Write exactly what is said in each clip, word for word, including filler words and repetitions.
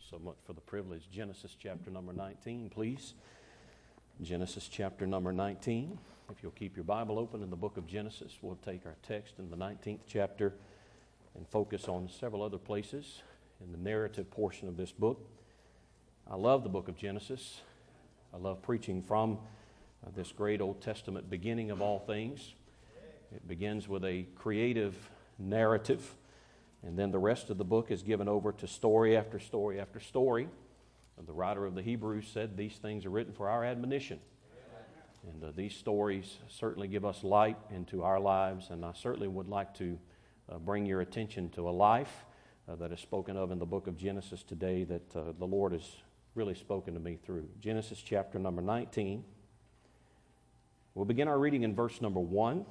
so much for the privilege. Genesis chapter number nineteen, please. Genesis chapter number nineteen. If you'll keep your Bible open in the book of Genesis, we'll take our text in the nineteenth chapter and focus on several other places in the narrative portion of this book. I love the book of Genesis. I love preaching from uh, this great Old Testament beginning of all things. It begins with a creative narrative, and then the rest of the book is given over to story after story after story. And the writer of the Hebrews said these things are written for our admonition. And uh, these stories certainly give us light into our lives, and I certainly would like to uh, bring your attention to a life uh, that is spoken of in the book of Genesis today that uh, the Lord has really spoken to me through. Genesis chapter number nineteen. We'll begin our reading in verse number one.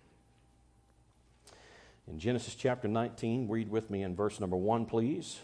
In Genesis chapter nineteen, read with me in verse number one, please.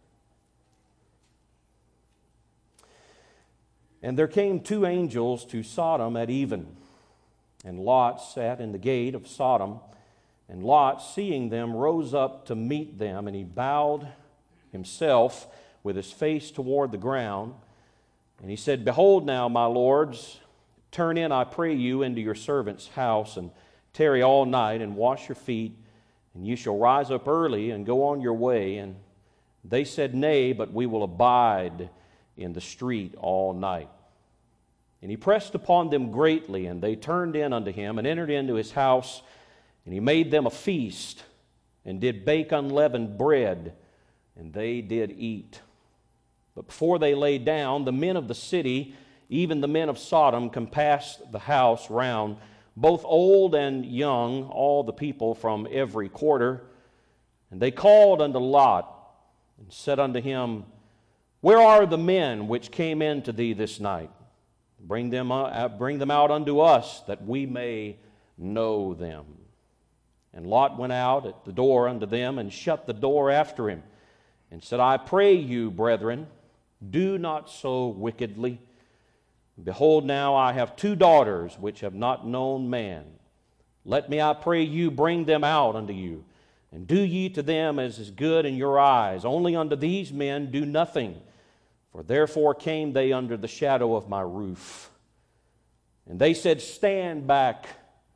And there came two angels to Sodom at even, and Lot sat in the gate of Sodom. And Lot, seeing them, rose up to meet them, and he bowed himself with his face toward the ground. And he said, Behold now, my lords, turn in, I pray you, into your servant's house, and tarry all night, and wash your feet, and you shall rise up early and go on your way. And they said, Nay, but we will abide in the street all night. And he pressed upon them greatly, and they turned in unto him, and entered into his house, and he made them a feast, and did bake unleavened bread, and they did eat. But before they lay down, the men of the city, even the men of Sodom, compassed the house round, both old and young, all the people from every quarter. And they called unto Lot, and said unto him, Where are the men which came in to thee this night? Bring them, uh, bring them out unto us, that we may know them. And Lot went out at the door unto them, and shut the door after him, and said, I pray you, brethren, do not so wickedly. Behold, now I have two daughters which have not known man. Let me, I pray you, bring them out unto you, and do ye to them as is good in your eyes. Only unto these men do nothing, for therefore came they under the shadow of my roof. And they said, Stand back.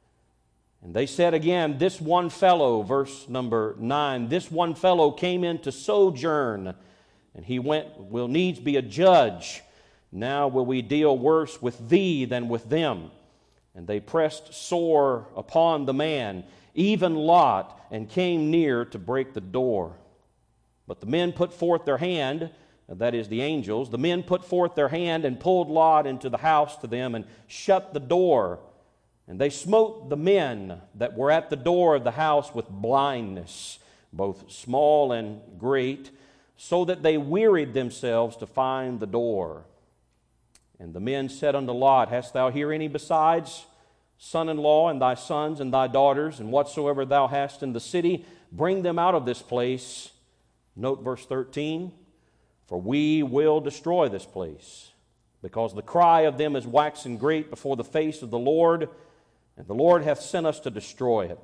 And they said again, This one fellow, verse number nine, this one fellow came in to sojourn, and he went, will needs be a judge. Now will we deal worse with thee than with them. And they pressed sore upon the man, even Lot, and came near to break the door. But the men put forth their hand, that is the angels, the men put forth their hand and pulled Lot into the house to them and shut the door. And they smote the men that were at the door of the house with blindness, both small and great, so that they wearied themselves to find the door. And the men said unto Lot, Hast thou here any besides son-in-law, and thy sons, and thy daughters, and whatsoever thou hast in the city? Bring them out of this place. Note verse thirteen, For we will destroy this place, because the cry of them is waxen great before the face of the Lord, and the Lord hath sent us to destroy it.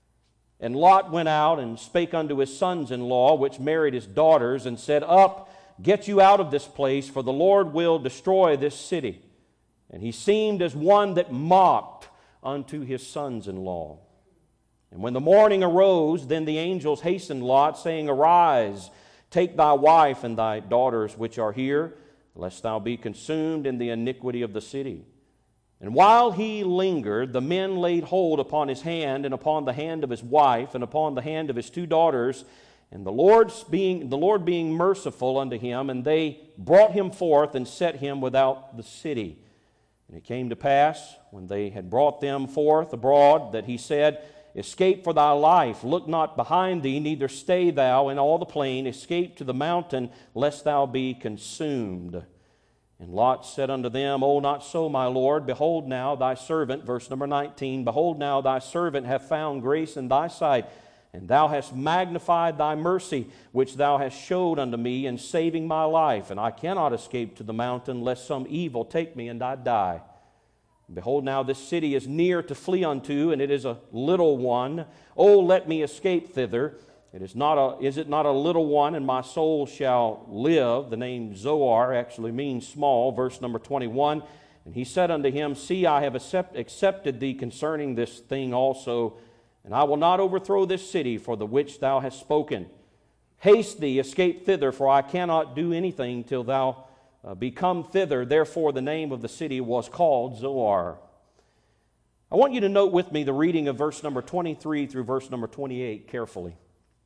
And Lot went out and spake unto his sons-in-law, which married his daughters, and said, Up, get you out of this place, for the Lord will destroy this city. And he seemed as one that mocked unto his sons-in-law. And when the morning arose, then the angels hastened Lot, saying, Arise, take thy wife and thy daughters which are here, lest thou be consumed in the iniquity of the city. And while he lingered, the men laid hold upon his hand, and upon the hand of his wife, and upon the hand of his two daughters, and the Lord's being, the Lord being merciful unto him, and they brought him forth and set him without the city. And it came to pass, when they had brought them forth abroad, that he said, Escape for thy life, look not behind thee, neither stay thou in all the plain, escape to the mountain, lest thou be consumed. And Lot said unto them, O not so, my Lord, behold now thy servant, verse number nineteen, Behold now thy servant hath found grace in thy sight, and thou hast magnified thy mercy, which thou hast showed unto me in saving my life. And I cannot escape to the mountain, lest some evil take me and I die. Behold, now this city is near to flee unto, and it is a little one. O let me escape thither. It is not a, is it not a little one, and my soul shall live? The name Zoar actually means small. Verse number twenty-one, and he said unto him, See, I have accept, accepted thee concerning this thing also, and I will not overthrow this city for the which thou hast spoken. Haste thee, escape thither, for I cannot do anything till thou uh, be come thither. Therefore the name of the city was called Zoar. I want you to note with me the reading of verse number twenty-three through verse number twenty-eight carefully.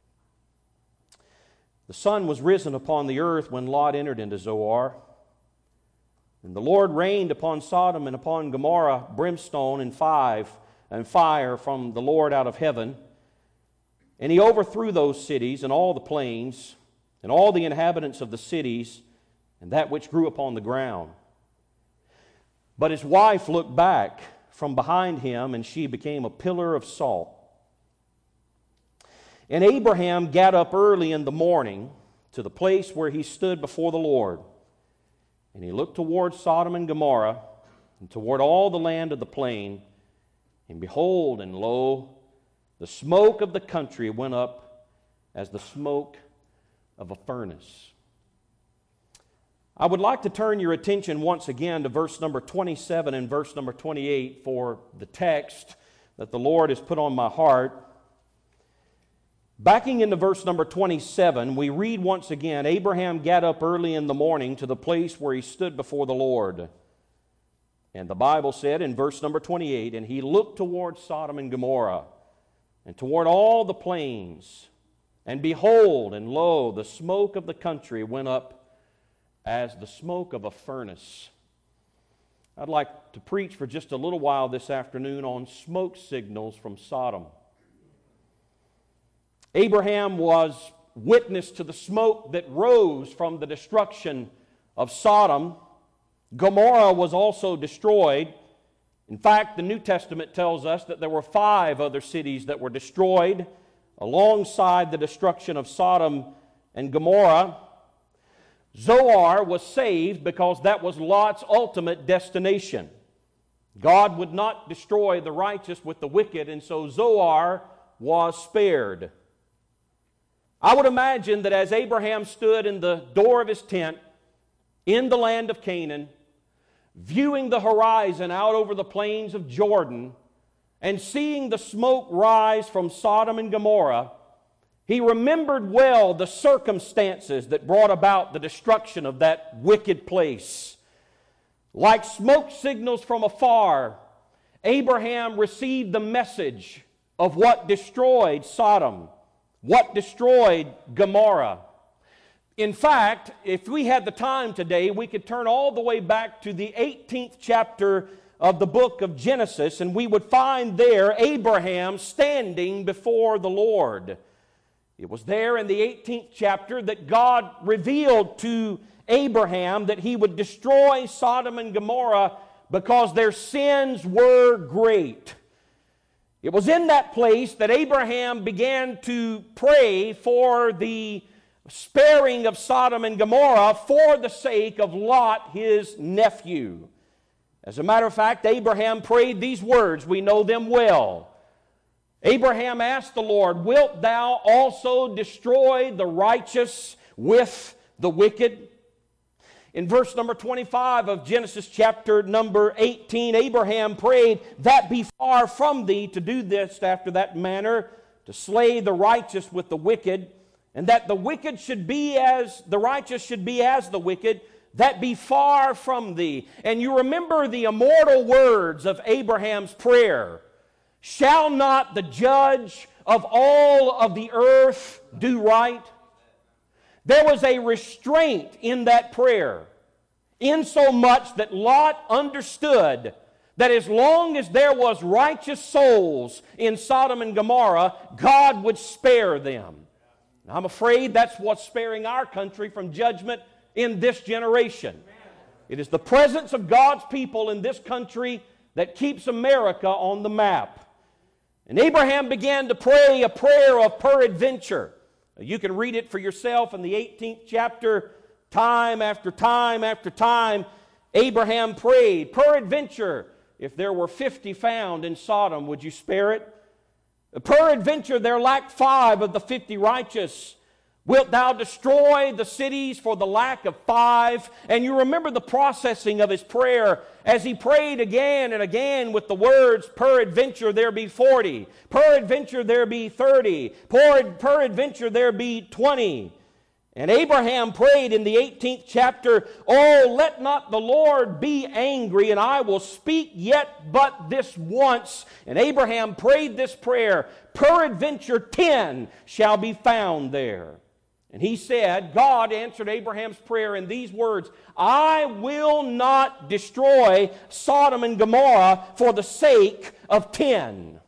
The sun was risen upon the earth when Lot entered into Zoar. And the Lord rained upon Sodom and upon Gomorrah brimstone and five and fire from the Lord out of heaven. And he overthrew those cities and all the plains and all the inhabitants of the cities and that which grew upon the ground. But his wife looked back from behind him, and she became a pillar of salt. And Abraham got up early in the morning to the place where he stood before the Lord. And he looked toward Sodom and Gomorrah, and toward all the land of the plain. And behold, and lo, the smoke of the country went up as the smoke of a furnace. I would like to turn your attention once again to verse number twenty-seven and verse number twenty-eight for the text that the Lord has put on my heart. Backing into verse number twenty-seven, we read once again, Abraham got up early in the morning to the place where he stood before the Lord. And the Bible said in verse number twenty-eight, and he looked toward Sodom and Gomorrah, and toward all the plains, and behold, and lo, the smoke of the country went up as the smoke of a furnace. I'd like to preach for just a little while this afternoon on smoke signals from Sodom. Abraham was witness to the smoke that rose from the destruction of Sodom. Gomorrah was also destroyed. In fact, the New Testament tells us that there were five other cities that were destroyed alongside the destruction of Sodom and Gomorrah. Zoar was saved because that was Lot's ultimate destination. God would not destroy the righteous with the wicked, and so Zoar was spared. I would imagine that as Abraham stood in the door of his tent in the land of Canaan, viewing the horizon out over the plains of Jordan and seeing the smoke rise from Sodom and Gomorrah, he remembered well the circumstances that brought about the destruction of that wicked place. Like smoke signals from afar, Abraham received the message of what destroyed Sodom, what destroyed Gomorrah. In fact, if we had the time today, we could turn all the way back to the eighteenth chapter of the book of Genesis, and we would find there Abraham standing before the Lord. It was there in the eighteenth chapter that God revealed to Abraham that he would destroy Sodom and Gomorrah because their sins were great. It was in that place that Abraham began to pray for the sparing of Sodom and Gomorrah for the sake of Lot, his nephew. As a matter of fact, Abraham prayed these words. We know them well. Abraham asked the Lord, wilt thou also destroy the righteous with the wicked? In verse number twenty-five of Genesis chapter number eighteen, Abraham prayed, that be far from thee to do this after that manner, to slay the righteous with the wicked, and that the wicked should be as, the righteous should be as the wicked, that be far from thee. And you remember the immortal words of Abraham's prayer. Shall not the judge of all of the earth do right? There was a restraint in that prayer, insomuch that Lot understood that as long as there was righteous souls in Sodom and Gomorrah, God would spare them. And I'm afraid that's what's sparing our country from judgment in this generation. It is the presence of God's people in this country that keeps America on the map. And Abraham began to pray a prayer of peradventure. You can read it for yourself in the eighteenth chapter. Time after time after time, Abraham prayed, peradventure, if there were fifty found in Sodom, would you spare it? Peradventure there lack five of the fifty righteous. Wilt thou destroy the cities for the lack of five? And you remember the processing of his prayer as he prayed again and again with the words, peradventure there be forty, peradventure there be thirty, peradventure there be twenty. And Abraham prayed in the eighteenth chapter, Oh, let not the Lord be angry, and I will speak yet but this once. And Abraham prayed this prayer, peradventure ten shall be found there. And he said, God answered Abraham's prayer in these words, I will not destroy Sodom and Gomorrah for the sake of ten.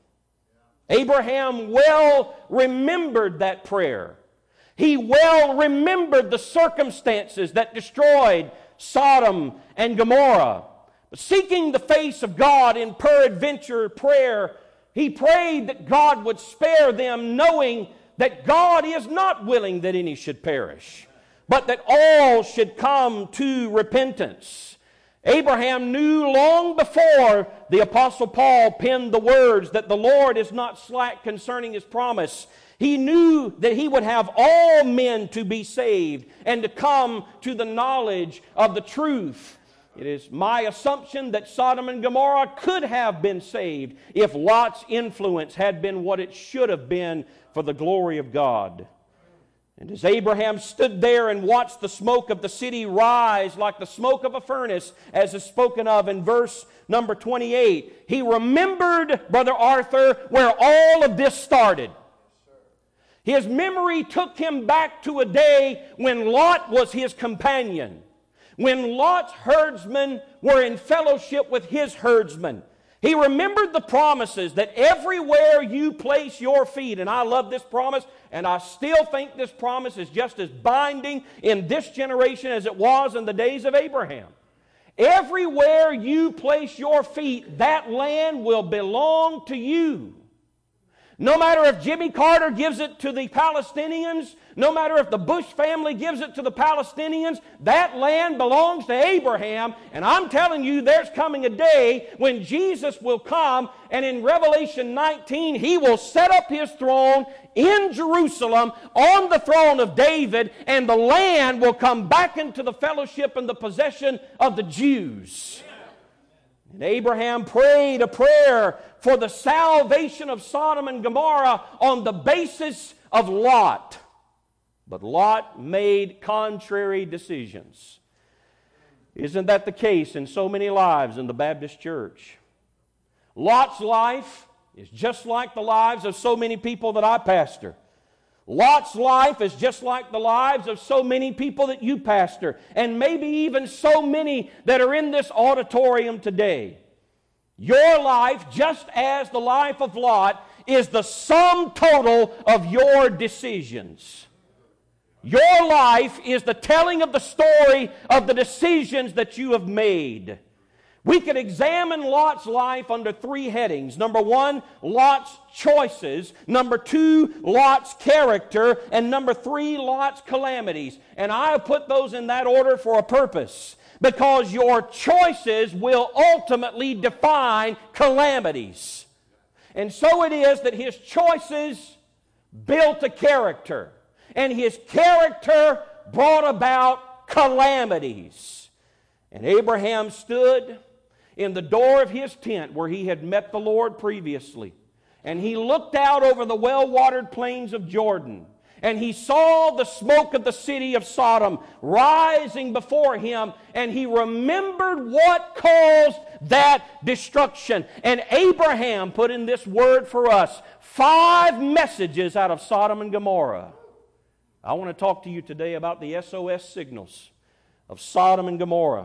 Abraham well remembered that prayer. He well remembered the circumstances that destroyed Sodom and Gomorrah. But seeking the face of God in peradventure prayer, he prayed that God would spare them, knowing that God is not willing that any should perish, but that all should come to repentance. Abraham knew long before the Apostle Paul penned the words that the Lord is not slack concerning His promise. He knew that he would have all men to be saved and to come to the knowledge of the truth. It is my assumption that Sodom and Gomorrah could have been saved if Lot's influence had been what it should have been for the glory of God. And as Abraham stood there and watched the smoke of the city rise like the smoke of a furnace, as is spoken of in verse number twenty-eight, he remembered, Brother Arthur, where all of this started. His memory took him back to a day when Lot was his companion, when Lot's herdsmen were in fellowship with his herdsmen. He remembered the promises that everywhere you place your feet, and I love this promise, and I still think this promise is just as binding in this generation as it was in the days of Abraham. Everywhere you place your feet, that land will belong to you. No matter if Jimmy Carter gives it to the Palestinians, no matter if the Bush family gives it to the Palestinians, that land belongs to Abraham. And I'm telling you, there's coming a day when Jesus will come, and in Revelation nineteen, He will set up His throne in Jerusalem on the throne of David, and the land will come back into the fellowship and the possession of the Jews. And Abraham prayed a prayer for the salvation of Sodom and Gomorrah on the basis of Lot. But Lot made contrary decisions. Isn't that the case in so many lives in the Baptist church? Lot's life is just like the lives of so many people that I pastor. Lot's life is just like the lives of so many people that you pastor, and maybe even so many that are in this auditorium today. Your life, just as the life of Lot, is the sum total of your decisions. Your life is the telling of the story of the decisions that you have made. We could examine Lot's life under three headings. Number one, Lot's choices. Number two, Lot's character. And number three, Lot's calamities. And I have put those in that order for a purpose, because your choices will ultimately define calamities. And so it is that his choices built a character, and his character brought about calamities. And Abraham stood in the door of his tent where he had met the Lord previously, and he looked out over the well-watered plains of Jordan, and he saw the smoke of the city of Sodom rising before him, and he remembered what caused that destruction. And Abraham put in this word for us, five messages out of Sodom and Gomorrah. I want to talk to you today about the S O S signals of Sodom and Gomorrah.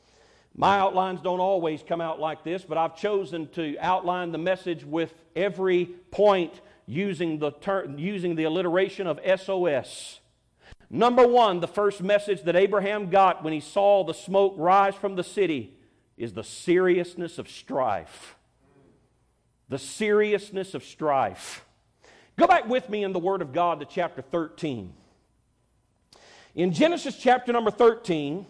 My outlines don't always come out like this, but I've chosen to outline the message with every point using the term, using the alliteration of S O S. Number one, the first message that Abraham got when he saw the smoke rise from the city is the seriousness of strife. The seriousness of strife. Go back with me in the Word of God to chapter thirteen. In Genesis chapter number thirteen,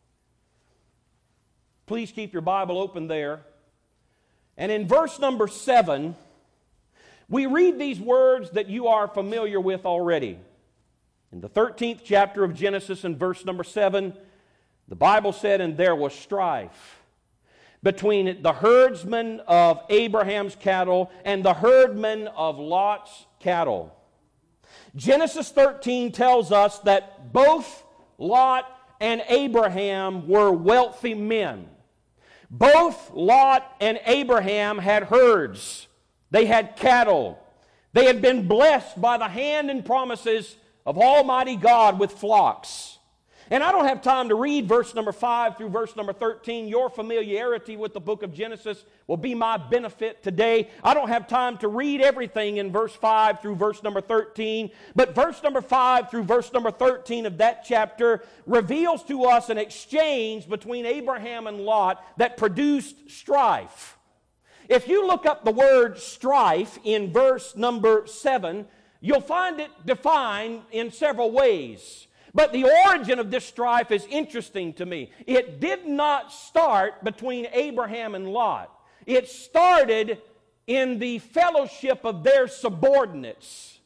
please keep your Bible open there. And in verse number seven, We read these words that you are familiar with already. In the thirteenth chapter of Genesis, in verse number seven, the Bible said, "And there was strife between the herdsmen of Abraham's cattle and the herdmen of Lot's cattle." Genesis thirteen tells us that both Lot and Abraham were wealthy men. Both Lot and Abraham had herds. They had cattle. They had been blessed by the hand and promises of Almighty God with flocks. And I don't have time to read verse number five through verse number thirteen. Your familiarity with the book of Genesis will be my benefit today. I don't have time to read everything in verse five through verse number thirteen. But verse number five through verse number thirteen of that chapter reveals to us an exchange between Abraham and Lot that produced strife. If you look up the word strife in verse number seven, you'll find it defined in several ways. But the origin of this strife is interesting to me. It did not start between Abraham and Lot. It started in the fellowship of their subordinates.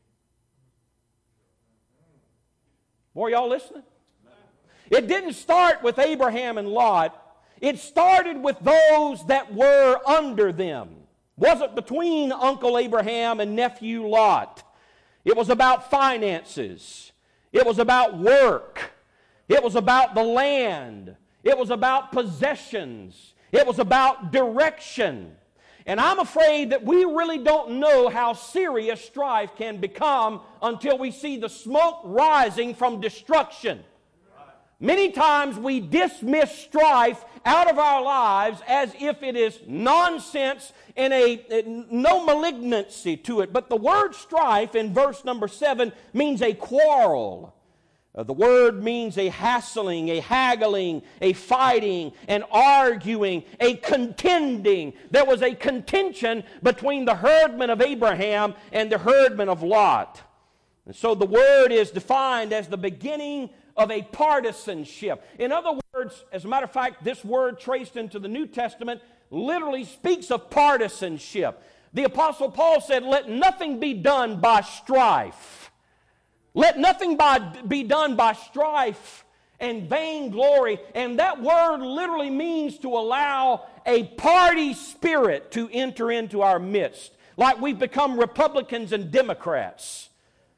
Boy, y'all listening? It didn't start with Abraham and Lot. It started with those that were under them. It wasn't between Uncle Abraham and nephew Lot. It was about finances. It was about work. It was about the land. It was about possessions. It was about direction. And I'm afraid that we really don't know how serious strife can become until we see the smoke rising from destruction. Many times we dismiss strife out of our lives as if it is nonsense and a, no malignancy to it. But the word strife in verse number seven means a quarrel. Uh, the word means a hassling, a haggling, a fighting, an arguing, a contending. There was a contention between the herdmen of Abraham and the herdmen of Lot. And so the word is defined as the beginning of a partisanship. In other words, as a matter of fact, this word traced into the New Testament literally speaks of partisanship. The Apostle Paul said, "Let nothing be done by strife." Let nothing by, be done by strife and vainglory. And that word literally means to allow a party spirit to enter into our midst. Like we've become Republicans and Democrats.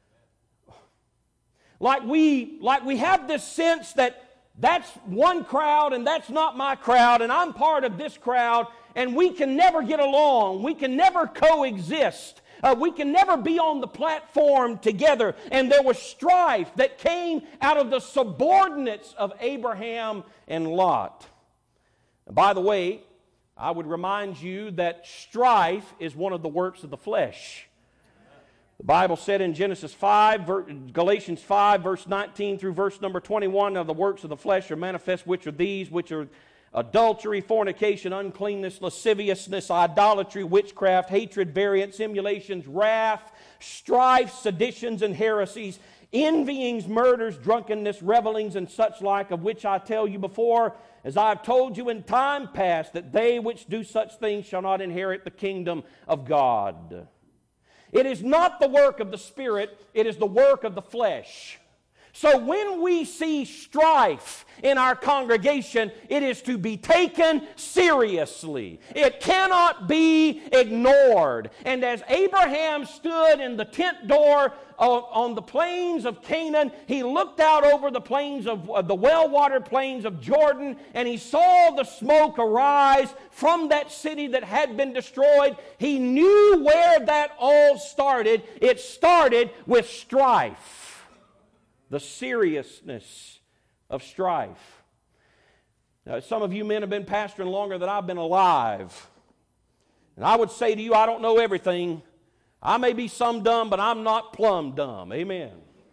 Like we, like we have this sense that that's one crowd and that's not my crowd and I'm part of this crowd and we can never get along. We can never coexist. Uh, we can never be on the platform together. And there was strife that came out of the subordinates of Abraham and Lot. And by the way, I would remind you that strife is one of the works of the flesh. The Bible said in Genesis five, Galatians five, verse nineteen through verse number twenty-one, "Now the works of the flesh are manifest, which are these, which are adultery, fornication, uncleanness, lasciviousness, idolatry, witchcraft, hatred, variance, emulations, wrath, strife, seditions, and heresies, envyings, murders, drunkenness, revelings, and such like, of which I tell you before, as I have told you in time past, that they which do such things shall not inherit the kingdom of God." It is not the work of the Spirit, it is the work of the flesh. So when we see strife in our congregation, it is to be taken seriously. It cannot be ignored. And as Abraham stood in the tent door of, on the plains of Canaan, he looked out over the plains of uh, the well-watered plains of Jordan, and he saw the smoke arise from that city that had been destroyed. He knew where that all started. It started with strife. The seriousness of strife. Now, some of you men have been pastoring longer than I've been alive. And I would say to you, I don't know everything. I may be some dumb, but I'm not plumb dumb. Amen.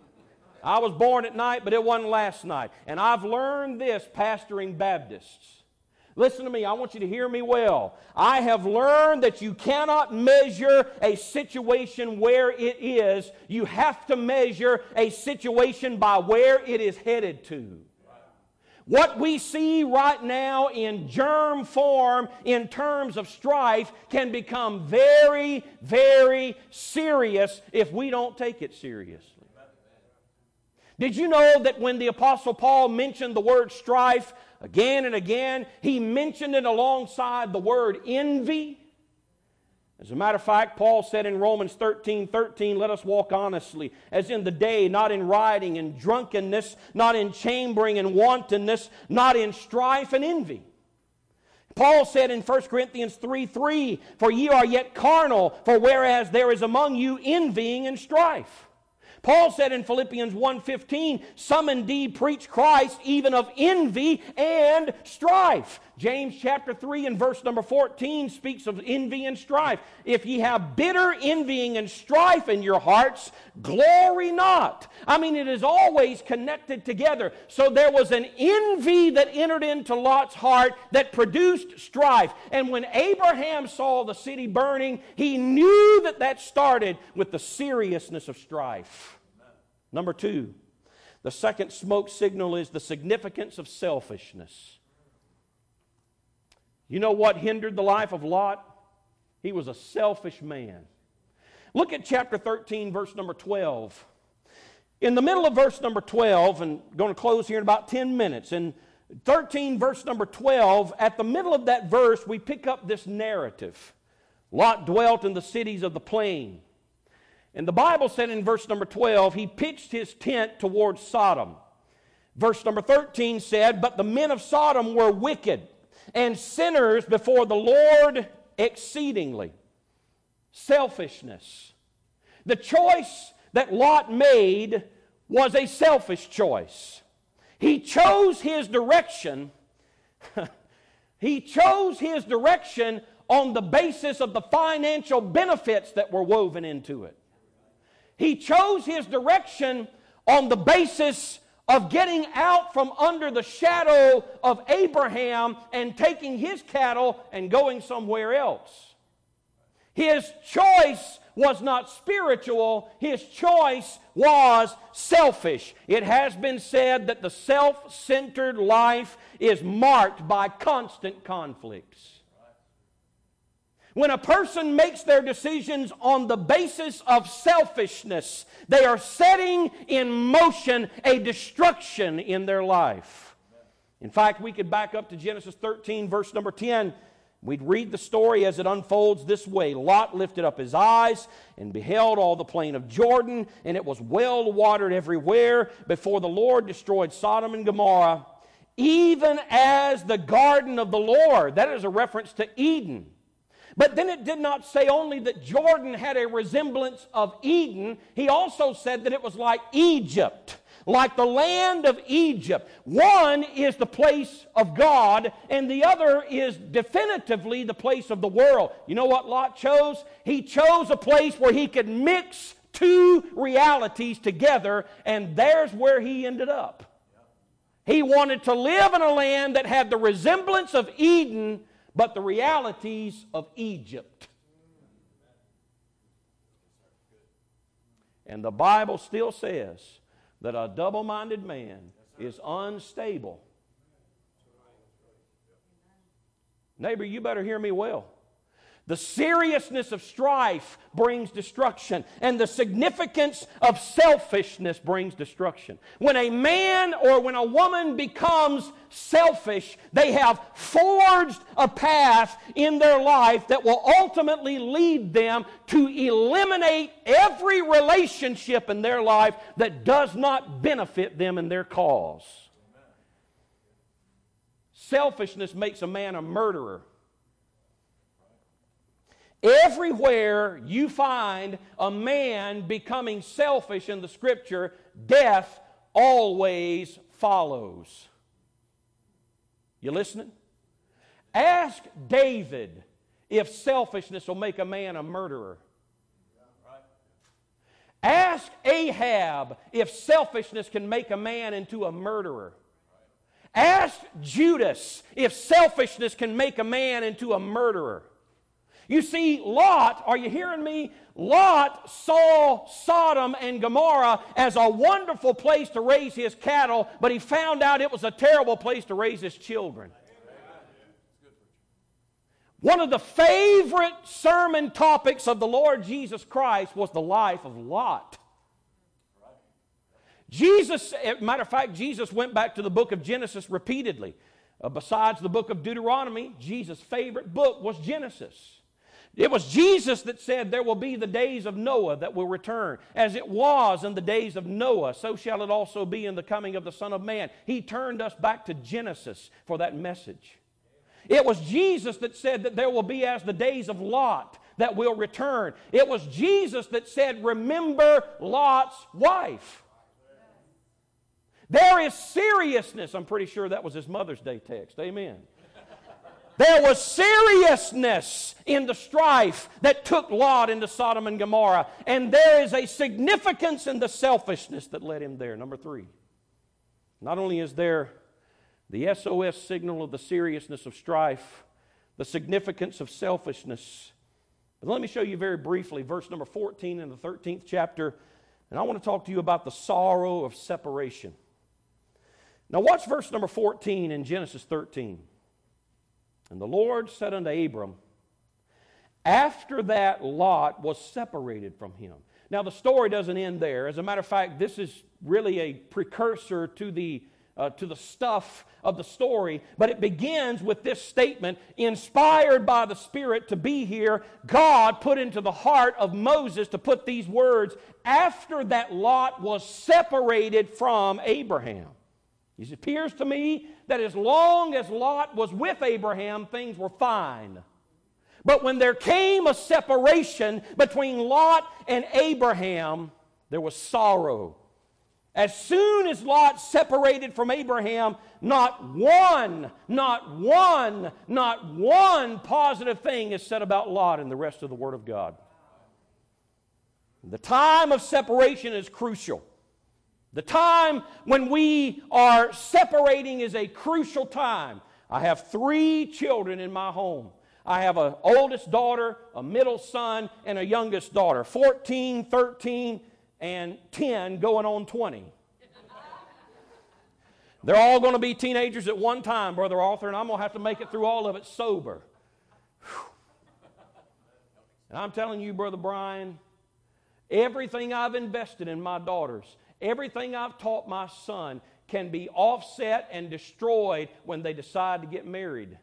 I was born at night, but it wasn't last night. And I've learned this pastoring Baptists. Listen to me, I want you to hear me well. I have learned that you cannot measure a situation where it is. You have to measure a situation by where it is headed to. What we see right now in germ form in terms of strife can become very, very serious if we don't take it seriously. Did you know that when the Apostle Paul mentioned the word strife again and again, he mentioned it alongside the word envy? As a matter of fact, Paul said in Romans thirteen thirteen, let us walk honestly, as in the day, not in rioting and drunkenness, not in chambering and wantonness, not in strife and envy. Paul said in First Corinthians three three, for ye are yet carnal, for whereas there is among you envying and strife. Paul said in Philippians one fifteen, some indeed preach Christ even of envy and strife. James chapter three and verse number fourteen speaks of envy and strife. If ye have bitter envying and strife in your hearts, glory not. I mean, it is always connected together. So there was an envy that entered into Lot's heart that produced strife. And when Abraham saw the city burning, he knew that that started with the seriousness of strife. Number two, the second smoke signal is the significance of selfishness. You know what hindered the life of Lot? He was a selfish man. Look at chapter thirteen, verse number twelve. In the middle of verse number twelve, and I'm going to close here in about ten minutes, in thirteen, verse number twelve, at the middle of that verse, we pick up this narrative. Lot dwelt in the cities of the plain. And the Bible said in verse number twelve, he pitched his tent towards Sodom. Verse number thirteen said, but the men of Sodom were wicked and sinners before the Lord exceedingly. Selfishness. The choice that Lot made was a selfish choice. He chose his direction. He chose his direction on the basis of the financial benefits that were woven into it. He chose his direction on the basis of getting out from under the shadow of Abraham and taking his cattle and going somewhere else. His choice was not spiritual. His choice was selfish. It has been said that the self-centered life is marked by constant conflicts. When a person makes their decisions on the basis of selfishness, they are setting in motion a destruction in their life. In fact, we could back up to Genesis thirteen, verse number ten. We'd read the story as it unfolds this way. Lot lifted up his eyes and beheld all the plain of Jordan, and it was well watered everywhere before the Lord destroyed Sodom and Gomorrah, even as the garden of the Lord. That is a reference to Eden. But then it did not say only that Jordan had a resemblance of Eden. He also said that it was like Egypt, like the land of Egypt. One is the place of God, and the other is definitively the place of the world. You know what Lot chose? He chose a place where he could mix two realities together, and there's where he ended up. He wanted to live in a land that had the resemblance of Eden, but the realities of Egypt. And the Bible still says that a double-minded man is unstable. Neighbor, you better hear me well. The seriousness of strife brings destruction, and the significance of selfishness brings destruction. When a man or when a woman becomes selfish, they have forged a path in their life that will ultimately lead them to eliminate every relationship in their life that does not benefit them in their cause. Selfishness makes a man a murderer. Everywhere you find a man becoming selfish in the Scripture, death always follows. You listening? Ask David if selfishness will make a man a murderer. Ask Ahab if selfishness can make a man into a murderer. Ask Judas if selfishness can make a man into a murderer. You see, Lot, are you hearing me? Lot saw Sodom and Gomorrah as a wonderful place to raise his cattle, but he found out it was a terrible place to raise his children. One of the favorite sermon topics of the Lord Jesus Christ was the life of Lot. Jesus, as a matter of fact, Jesus went back to the book of Genesis repeatedly. Uh, besides the book of Deuteronomy, Jesus' favorite book was Genesis. It was Jesus that said there will be the days of Noah that will return. As it was in the days of Noah, so shall it also be in the coming of the Son of Man. He turned us back to Genesis for that message. It was Jesus that said that there will be as the days of Lot that will return. It was Jesus that said, remember Lot's wife. There is seriousness. I'm pretty sure that was his Mother's Day text. Amen. There was seriousness in the strife that took Lot into Sodom and Gomorrah. And there is a significance in the selfishness that led him there. Number three. Not only is there the S O S signal of the seriousness of strife, the significance of selfishness. But let me show you very briefly verse number fourteen in the thirteenth chapter. And I want to talk to you about the sorrow of separation. Now watch verse number fourteen in Genesis thirteen. And the Lord said unto Abram, after that Lot was separated from him. Now the story doesn't end there. As a matter of fact, this is really a precursor to the, uh, to the stuff of the story. But it begins with this statement, inspired by the Spirit to be here. God put into the heart of Moses to put these words, after that Lot was separated from Abraham. It appears to me that as long as Lot was with Abraham, things were fine. But when there came a separation between Lot and Abraham, there was sorrow. As soon as Lot separated from Abraham, not one, not one, not one positive thing is said about Lot in the rest of the Word of God. The time of separation is crucial. The time when we are separating is a crucial time. I have three children in my home. I have an oldest daughter, a middle son, and a youngest daughter. fourteen, thirteen, and ten going on twenty. They're all going to be teenagers at one time, Brother Arthur, and I'm going to have to make it through all of it sober. Whew. And I'm telling you, Brother Brian, everything I've invested in my daughters, everything I've taught my son can be offset and destroyed when they decide to get married.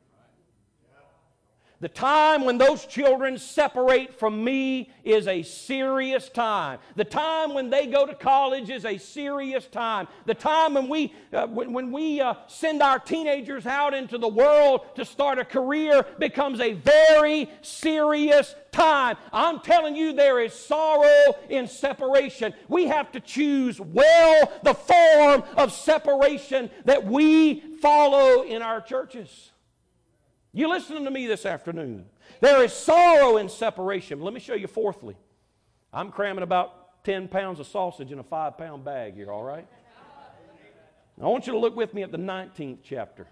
The time when those children separate from me is a serious time. The time when they go to college is a serious time. The time when we, uh, when, when we uh, send our teenagers out into the world to start a career becomes a very serious time. I'm telling you, there is sorrow in separation. We have to choose well the form of separation that we follow in our churches. You listening to me this afternoon? There is sorrow in separation. Let me show you fourthly. I'm cramming about ten pounds of sausage in a five pound bag here, all right? Now, I want you to look with me at the nineteenth chapter.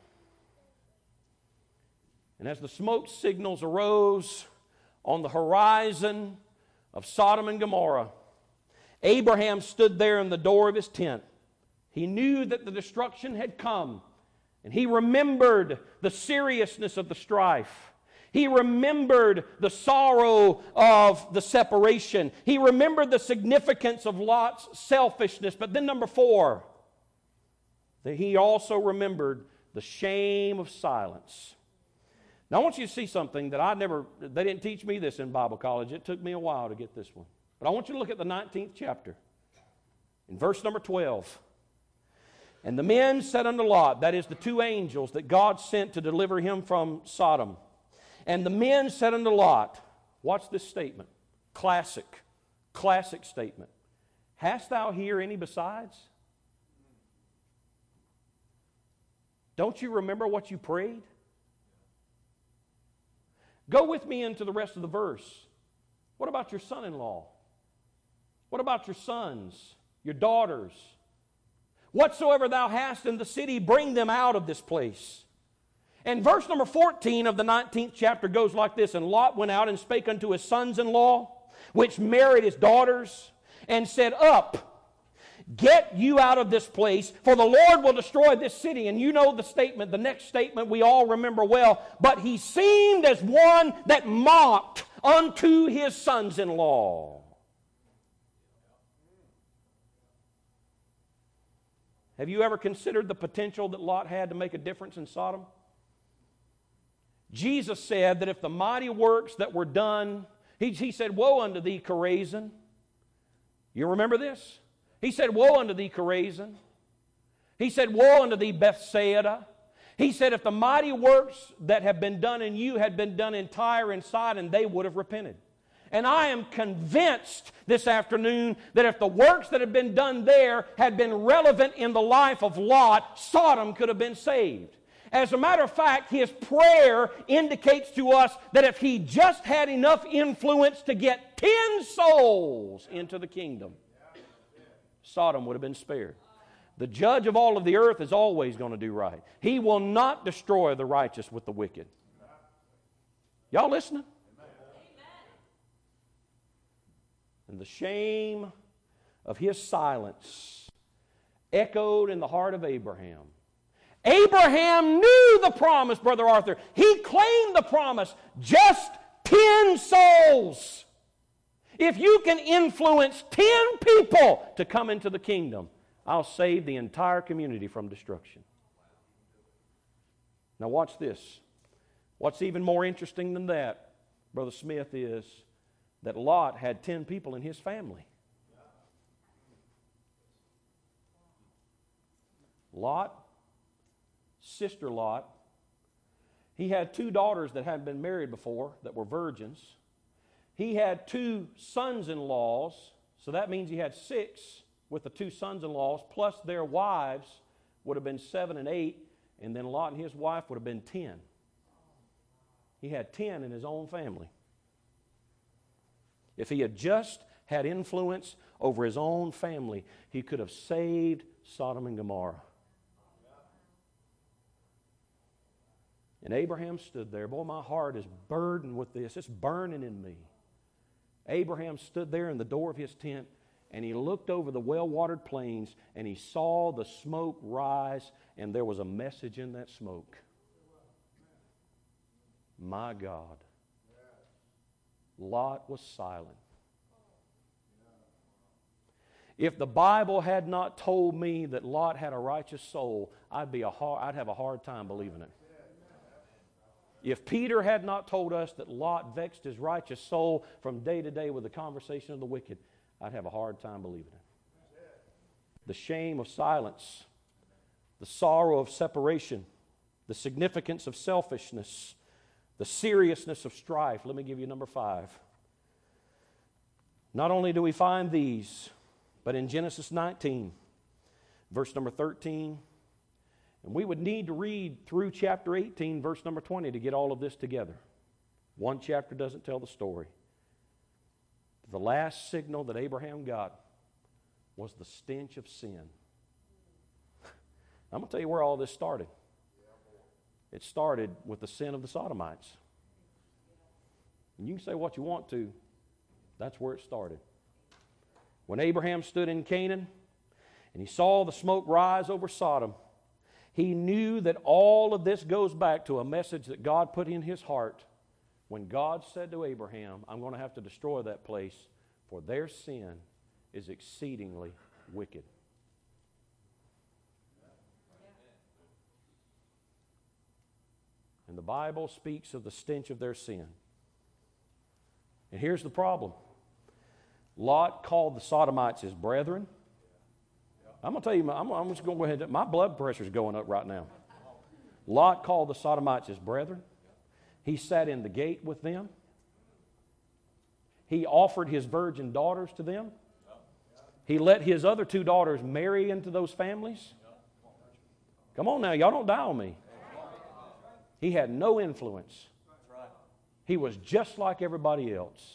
And as the smoke signals arose on the horizon of Sodom and Gomorrah, Abraham stood there in the door of his tent. He knew that the destruction had come. And he remembered the seriousness of the strife. He remembered the sorrow of the separation. He remembered the significance of Lot's selfishness. But then number four, that he also remembered the shame of silence. Now I want you to see something that I never, they didn't teach me this in Bible college. It took me a while to get this one. But I want you to look at the nineteenth chapter. In verse number twelve. And the men said unto Lot, that is the two angels that God sent to deliver him from Sodom. And the men said unto Lot, watch this statement, classic, classic statement. Hast thou here any besides? Don't you remember what you prayed? Go with me into the rest of the verse. What about your son-in-law? What about your sons, your daughters? Whatsoever thou hast in the city, bring them out of this place. And verse number fourteen of the nineteenth chapter goes like this. And Lot went out and spake unto his sons-in-law, which married his daughters, and said, Up, get you out of this place, for the Lord will destroy this city. And you know the statement, the next statement we all remember well. But he seemed as one that mocked unto his sons-in-law. Have you ever considered the potential that Lot had to make a difference in Sodom? Jesus said that if the mighty works that were done, he, he said, Woe unto thee, Chorazin. You remember this? He said, Woe unto thee, Chorazin. He said, Woe unto thee, Bethsaida. He said, if the mighty works that have been done in you had been done in Tyre and Sidon, they would have repented. And I am convinced this afternoon that if the works that had been done there had been relevant in the life of Lot, Sodom could have been saved. As a matter of fact, his prayer indicates to us that if he just had enough influence to get ten souls into the kingdom, Sodom would have been spared. The judge of all of the earth is always going to do right. He will not destroy the righteous with the wicked. Y'all listening? And the shame of his silence echoed in the heart of Abraham. Abraham knew the promise, Brother Arthur. He claimed the promise. Just ten souls. If you can influence ten people to come into the kingdom, I'll save the entire community from destruction. Now watch this. What's even more interesting than that, Brother Smith, is that Lot had ten people in his family. Lot, sister Lot, he had two daughters that hadn't been married before that were virgins. He had two sons-in-laws, so that means he had six with the two sons-in-laws, plus their wives would have been seven and eight, and then Lot and his wife would have been ten. He had ten in his own family. If he had just had influence over his own family, he could have saved Sodom and Gomorrah. And Abraham stood there. Boy, my heart is burdened with this. It's burning in me. Abraham stood there in the door of his tent, and he looked over the well-watered plains, and he saw the smoke rise, and there was a message in that smoke. My God. Lot was silent. If the Bible had not told me that Lot had a righteous soul, I'd be a hard, I'd have a hard time believing it. If Peter had not told us that Lot vexed his righteous soul from day to day with the conversation of the wicked, I'd have a hard time believing it. The shame of silence, the sorrow of separation, the significance of selfishness, the seriousness of strife. Let me give you number five. Not only do we find these, but in Genesis nineteen, verse number thirteen, and we would need to read through chapter eighteen, verse number twenty to get all of this together. One chapter doesn't tell the story. The last signal that Abraham got was the stench of sin. I'm going to tell you where all this started. It started with the sin of the Sodomites. And you can say what you want to. That's where it started. When Abraham stood in Canaan and he saw the smoke rise over Sodom, he knew that all of this goes back to a message that God put in his heart when God said to Abraham, I'm going to have to destroy that place, for their sin is exceedingly wicked. And the Bible speaks of the stench of their sin. And here's the problem. Lot called the Sodomites his brethren. I'm going to tell you, I'm, I'm just going to go ahead and, my blood pressure is going up right now. Lot called the Sodomites his brethren. He sat in the gate with them. He offered his virgin daughters to them. He let his other two daughters marry into those families. Come on now, y'all don't die on me. He had no influence. He was just like everybody else.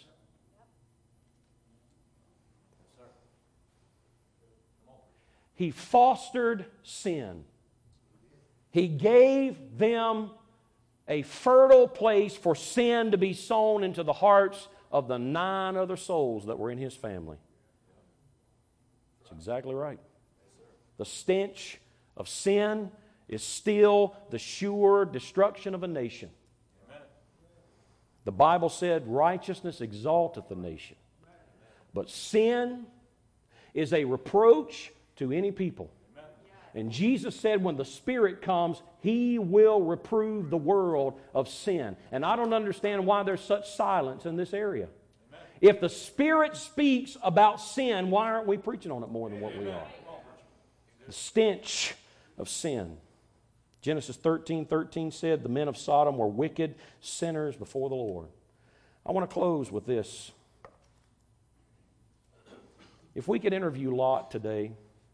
He fostered sin. He gave them a fertile place for sin to be sown into the hearts of the nine other souls that were in his family. That's exactly right. The stench of sin is still the sure destruction of a nation. The Bible said, righteousness exalteth the nation, but sin is a reproach to any people. And Jesus said when the Spirit comes, He will reprove the world of sin. And I don't understand why there's such silence in this area. If the Spirit speaks about sin, why aren't we preaching on it more than what we are? The stench of sin. Genesis thirteen thirteen said the men of Sodom were wicked sinners before the Lord. I want to close with this. If we could interview Lot today,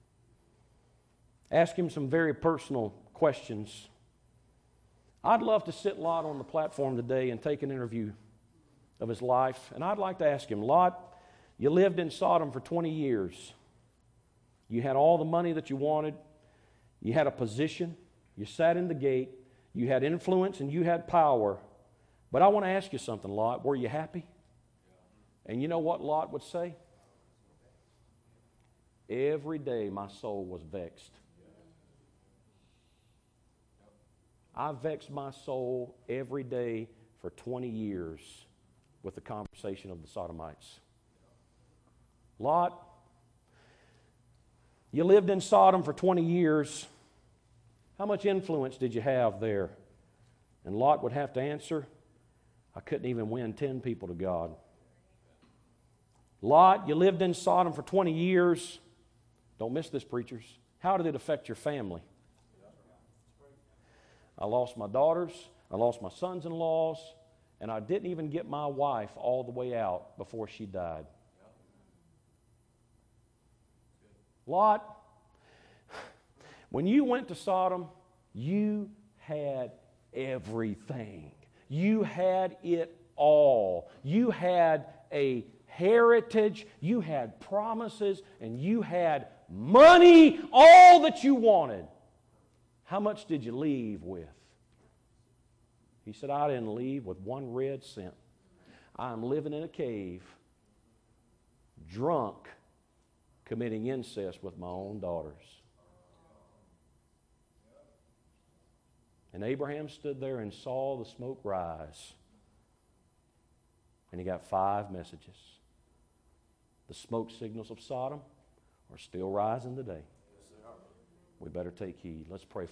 ask him some very personal questions, I'd love to sit Lot on the platform today and take an interview of his life. And I'd like to ask him, Lot, you lived in Sodom for twenty years. You had all the money that you wanted. You had a position. You sat in the gate. You had influence and you had power. But I want to ask you something, Lot. Were you happy? And you know what Lot would say? Every day my soul was vexed. I vexed my soul every day for twenty years with the conversation of the Sodomites. Lot, you lived in Sodom for twenty years. How much influence did you have there? And Lot would have to answer, I couldn't even win ten people to God. Lot, you lived in Sodom for twenty years. Don't miss this, preachers. How did it affect your family? I lost my daughters, I lost my sons-in-laws, and I didn't even get my wife all the way out before she died. Lot, when you went to Sodom, you had everything. You had it all. You had a heritage, you had promises, and you had money, all that you wanted. How much did you leave with? He said, I didn't leave with one red cent. I'm living in a cave, drunk, committing incest with my own daughters. And Abraham stood there and saw the smoke rise. And he got five messages. The smoke signals of Sodom are still rising today. We better take heed. Let's pray.